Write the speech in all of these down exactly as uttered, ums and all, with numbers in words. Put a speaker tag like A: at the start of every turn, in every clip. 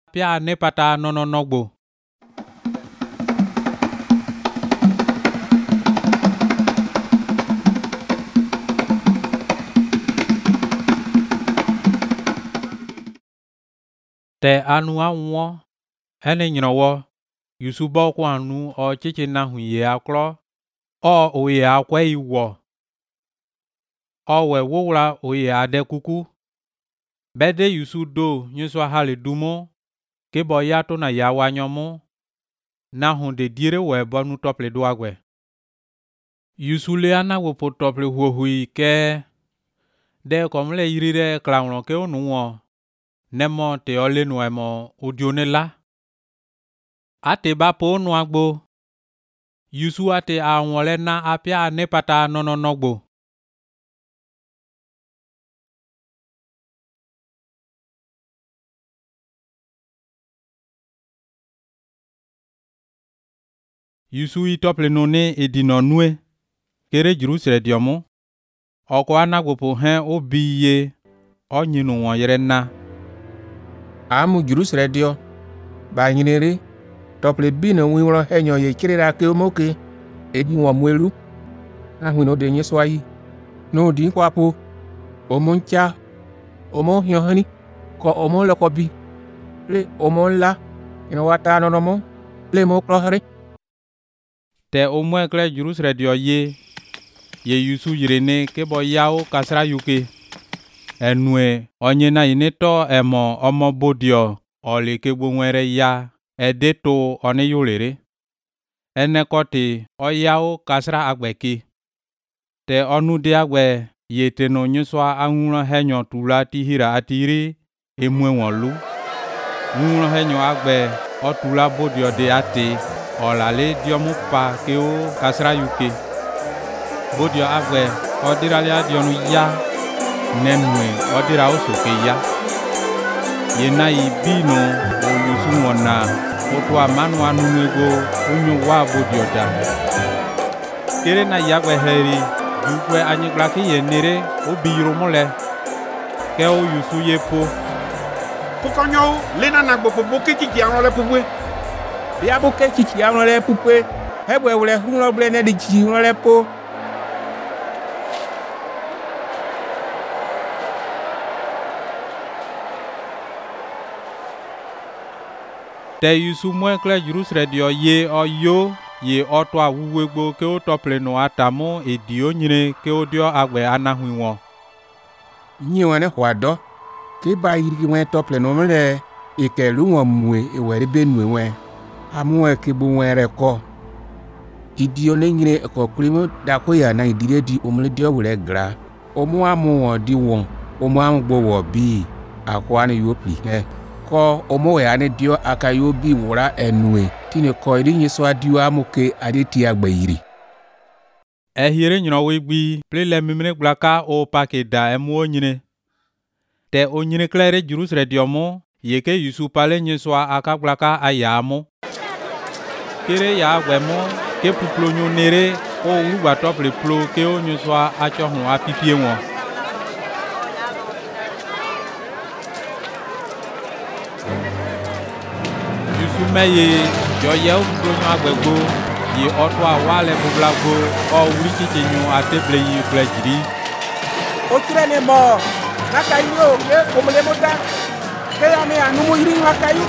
A: pia ne pata nono nogbo. Te anu anwo ene nyinawo yusubo kwa anu o chichi na hu ye akro o o ye akwa iwo o we wowla o ye ade kuku bede yusu do nyuso hali dumo ke bo ya to na ya wanyomo na hu de dire we bonu tople do agwe yusu le ana wo po tople ho hui ke de komle yirire klawnlo ke onuwo nemo te ole no emo odionela ate ba po no agbo yusu ate anwole na apia ne pata nono nogbo yusu itople no ne edino nue kere Jerusalem diomo oko anagbo po he obiye onyinu won yere na
B: amu Jerusalem dio ba nyinere tople bino winro henyo ye kirira ke omoke edi won mwelu ahu no de nyeswayi no di kwapo omoncha omo hyohani ko omo lokobi le omo la ino wata no no mo le mo krohre
A: te omo ekle Jerusalem dio ye ye yusu yirene ke bo yawo kasra yuke enue onye na ineto emo omo bodio ole ke gbonwere ya edeto one yolere ene koti oyawo kasra agbeki te onu de agbe yete no nyuswa anwuro henyo tula tihira atiri emwe wonlu nwuro henyo agbe otula bodio de ate olale diomu pa ke o kasra yuke bodio agbe odirale dionu ya nenwe odira osoke ya yena ibino olusu wona otwa manu anunego onyu wa bodioda kere na yagwe heri dukwe anyiglaki yenere obiro mole ke o yusu yepo
C: pokonyo lena na gbo gbo kiki awon le pupwe
B: bia bo ke kiki awon le pupwe hebwe wule hunro ble ne di kiki won le po
A: te yusu mwe kle Jerusalem dio ye oyo ye oto awuwegbo ke o tople no atamo edio nyire ke o dio agbe anahu won
B: nyi won ne hwado ke ba yiri won tople no mle ikelu won mwe ewere benwe won amu e ke bu won re ko idio ne nyire ko kulimo da ko ya na idire di omle dio wure gra omu amu won di won omu amu gbo wo bi akwa ni yopi he ko omo ya ne dio akayo bi wura enue tine ko iri nyeso adio amuke adeti agbeyiri
A: ehiere nyino wegbi plele mimre glaka o pakeda emu onyine te onyine klere Jerusalem diomo yeke yusu pale nyeso akaglaka ayamu kere ya agwemo ke puplonyo nere o ugba tople plo ke o nyeso achohun apipie won meye yo ye udonyo agbegbo ye oto awale bublagbo o wuri chichenyu ateble yi plejiri
B: o trene mo nakayo ke omle mota ke ya me anu mo yiri nakayo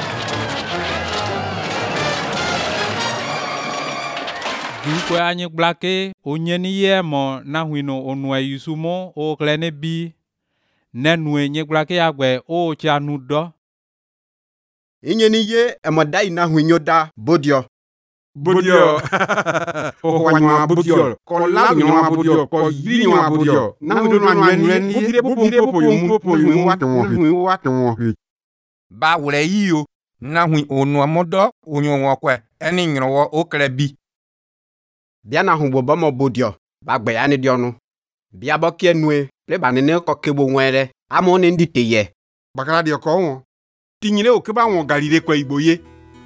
A: dukwe anyi blake onye ni ye mo na hwino onwa yusumo o klene bi nenwe nye blake agbe o chanu do
C: inye ni ye emoda ina hunyo da bodio
D: bodio o wanwa bodio ko la nwa bodio ko yiri nwa bodio na ndo no anwen ni dire bo bo yo mu po yo wa ton wa ton
B: ba wure yi o na hu onu amodo onyo won kwe eni nyirowo o kre bi
C: bia na hu bobo mo bodio ba gbe ya ni dionu bia bo ke nue le ba ni ne ko kebo nwere amo ni ndite ye
D: bakara de ko won tinyire o ke ba won galire kwa igboye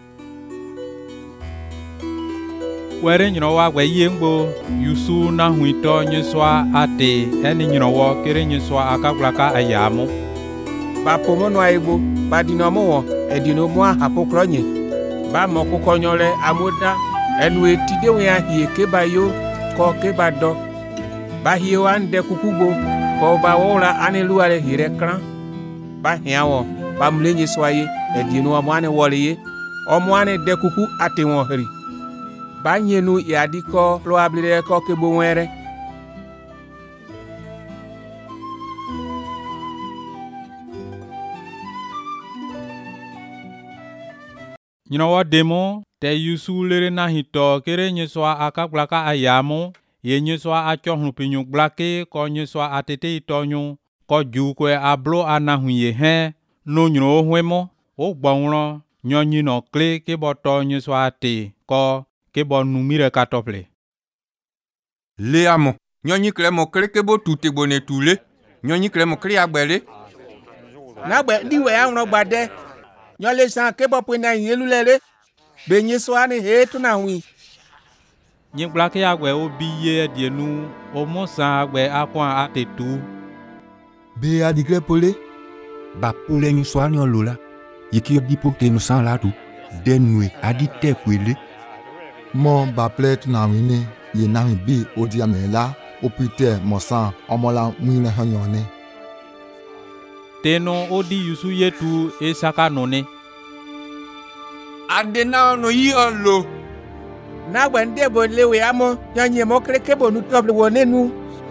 A: were nyino wa gwe yengbo yusu na huito nyeswa ate eni nyino wo kere nyeswa akaglaka ayamu
B: ba pomono aibo ba dinomo e dinomo apokronye ba mokukonyole amoda enu etide we ahie ke ba yo ko ke ba do ba hie wan de kukugo ko ba wora aneluare hire kran ba hiawo ba mlenye swaye e dino amane woliye omwane de kuku ate won hri ba nyenu ya diko probable ko ke bo were
A: nyinawa demo te yusu lere na hito kere nyeswa akakblaka ayamo ye nyeswa achohnu pinyu blake ko nyeswa atete itonyu ko jukwe ablo anahuye he no nyro hwemo o gbonro nyonyi no kle ke boto nyeswa ate ko ke bonu mire katople
E: le amo nyonyi kle mo kle ke bo tute bone tule nyonyi kle mo kle agbele
B: na gbe ndi we anro gbade nyole san ke bo pe na yelulele be nyeswa ni he to na wi
A: nyi blake agwe obi ye dienu o mosa agwe akwa atetu
F: be adikre pole
E: ba pole nyu swa nyo lola yiki di pote no san la tu denwe adi te kwele
F: mo ba plet na wini ye na mi bi odi amela opite mo san omola mwine hanyone
A: teno odi yusu yetu esaka none
E: adena no yolo
B: na gbe nde bo lewe amo nyanye mo kre ke bo nu toble wonenu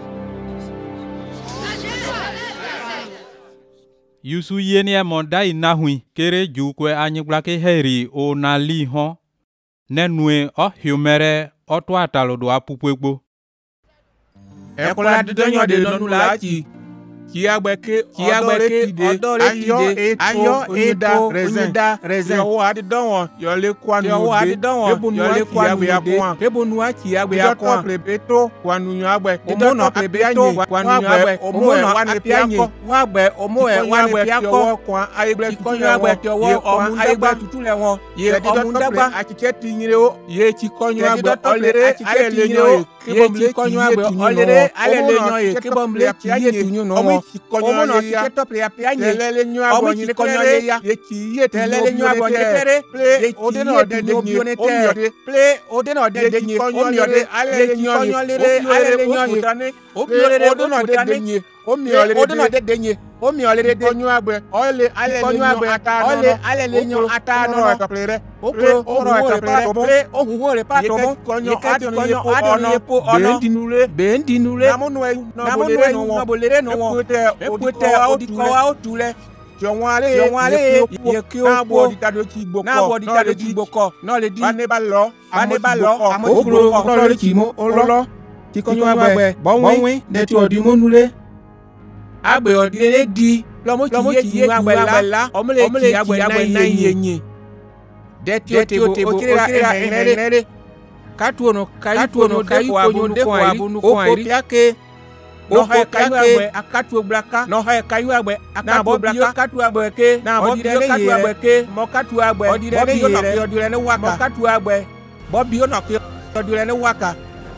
A: yusu yeni emonda inahui kere jukwe anyigblake heri o nali ho nenue o humere o to atalodo apupegbo
B: e kola didonyo de nonu lachi ki agbeke ki agbeke odore tide ayo eda rezen rezen yo wa didonwo yo le kwanu yo wa didonwo yo le kwanu akwan kebonu achi agbe akwan plebeto kwanu yo agbe omono plebeto kwanu yo agbe omono wa ne pianye wa agbe omo e wa ne piako kwan ayegbe tutu agbe ti owo omu ayegbe tutu le won ye omu dagba achiche tinyire o ye ti konyo agbe olere achiche tinyire o ye ti konyo agbe olere alele nyo ye kebomle ti ye tunyu no omo no ti to play apianye lele nyu agbo ni konyo ya ye ti ye lele nyu agbo ni tere play ode no de de ni tere play ode no de de ni konyo le ale nyu konyo le ale nyu dani o play ode no de de ni o mi ole ode no de de ni o mi ole de konyo agbe ole ale konyo agbe ole ale nyu ata no to play re o play o ro to play play o hu ho re pa to mo konyo adi konyo adi ye po ono bendinule bendinule namunu e no bolere no won epute odiko wa otule jọ̀wọ́n alẹ́ jọ̀wọ́n alẹ́ yẹ kí ó gbó dídádó kí gbó kọ́ náà bọ̀ dídádó kí gbó kọ́ náà lè di bane bá lọ bane bá lọ àmójúkúrò ọ̀rọ̀ lè kì í mú ọlọ́ kíkọ́jú agbẹ̀ bọ́wọ́n nẹ́tí ọ̀dí múnulé àgbẹ̀ ọ̀dí di lọ́mọ kì í yé àgbẹ̀ la ọmọlẹ̀ kì í àgbẹ̀ náà yẹnyẹ dẹ́tí ó tebo okira ẹ̀hẹ̀rẹ̀ kátó ọ̀nà káyí kóyún dẹ́kun àbúnúkọ́ àìrí no ha kayu agbe akatu blaka no ha kayu agbe akatu blaka akatu agbe ke na bo dire katu agbe ke mo katu agbe odire ne yo no ke odire ne waka mo katu agbe bo bi yo no ke odire ne waka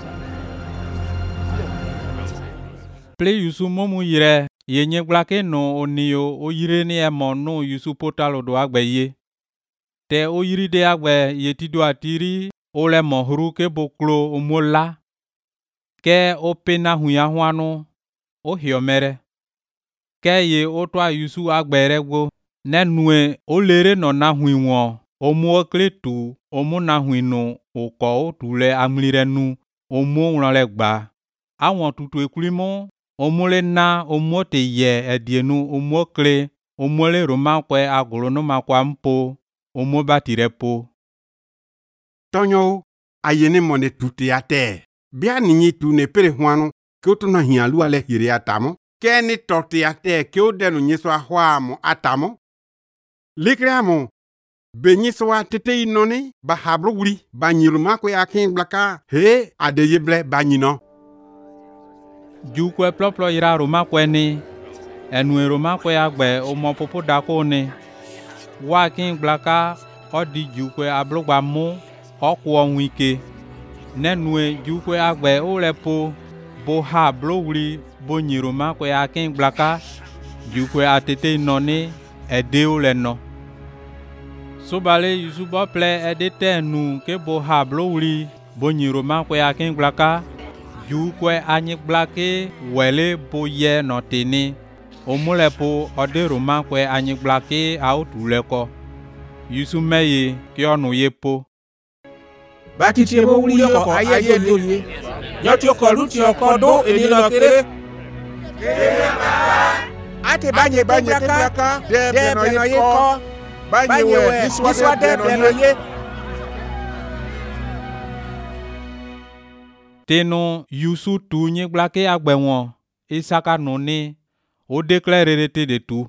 A: play yusu momu yire ye nyegblake no onio oyire ni emo no yusu potalo do agbe ye te oyiri de agbe ye tido atiri ole mohru ke boklo omola ke o pena huya huanu o hiomere ke ye o to ayusu agbere gbo nenue o lere no na huinwo o mu okletu o mu na huinu o ko o tule amlirenu o mu nle gba awon tutu ekulimo o mu le na o mu te ye edienu o mu okle o mu le roma kwe agolo no makwa mpo o mu batirepo
D: tonyo ayene mone tuti ate bia ninyi tu ne pere huanu ke o to no hialu ale hire atamo ke ni toti ate ke o denu nyiso ahwamo atamo likramo be nyiso atete inoni ba hablo wuri ba nyiruma ko yakin blaka he adeye ble ba nyino
A: jukwe ploplo ira roma kweni enu roma ko agbe o mo popo dako ni wa kin blaka odi jukwe ablogba mu okwo ohun ike nenue jukwe agbe o lepo bo ha blowri bo nyiroma ko ya kin blaka jukwe atete noni edeo le no. Sobale Yusu bo ple edete nu ke bo hablo wuli bo nyiroma kwe akin glaka jukwe anyi blake wele bo ye no tini omule po ode roma kwe anyi blake autu leko. Yusu meye ki onu ye po.
B: Batiti ebo wuli yoko aye lori. Nyoti oko luti oko do eni no kere. Ate banye banye blaka de beno ye ko. Banye we diswa de beno ye.
A: Teno Yusu tu nye blake agbe won Isaka noni o déclarer rete de tout.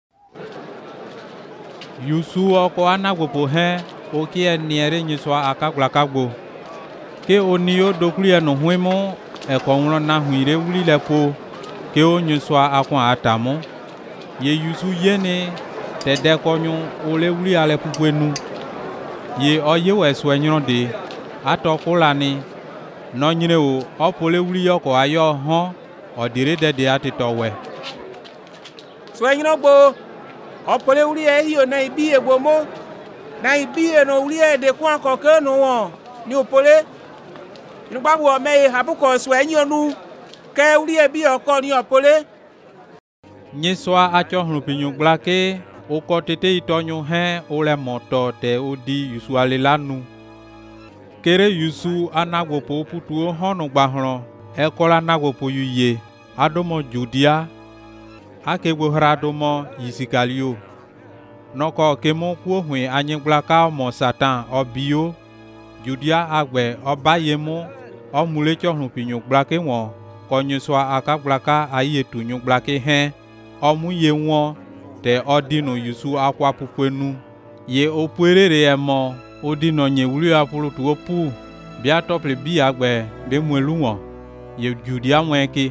A: Yusu oko anagbo he o ki eniere nyiswa akaglakagbo ke onio dokuli eno hwemo e ko nro na hwire wuli lepo ke o nyiswa akon atamo ye Yusu yene tede konyu ole wuli ale pupenu ye oye weso enyo de atokulani no nyire o opole wuli yoko ayo ho odire dede atitowe
B: so enyo gbo opole wuli e hiyo na ibi egbomo na ibi no wuli e de kwa koke no won ni opole ni gbabu o me habuko so enyo nu ke wuli e bi oko ni opole
A: nyiswa acho hlupinyu blake o ko tete itonyu he o le moto te odi Yusu alelanu kere Yusu anagwopo putu honu gbahro e kola nagwopo yuye adomo Judia akegbo hradomo Isikalio noko kemo ku hwe anyi blaka mo Satan obio Judia agbe obayemo omule chohun pinyu blake won konyuswa akablaka ayetu nyu blake he omuye won te odino Yusu akwa pupenu ye opuerere emo odino nye wuli apulu tu opu bia tople bi agbe be mwelu won ye Judia wenke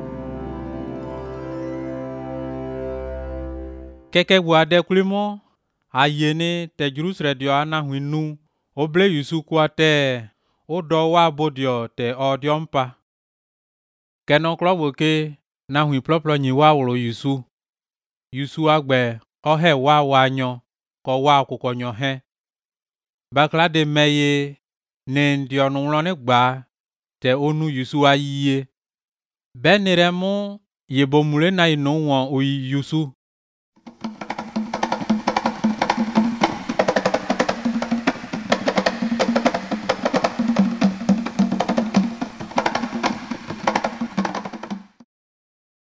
A: keke wade kulimo ayene te Jerusalem dio ana hwinu oble Yusu kwate odo wa bodio te odiompa keno kloboke na hwi ploplo nyi wa wolo Yusu Yusu agbe ohe wa wanyo ko wa akukonyo he bakla de meye ne ndionu nlone gba te onu Yusu ayiye beniremu yebomule na ino won oyi Yusu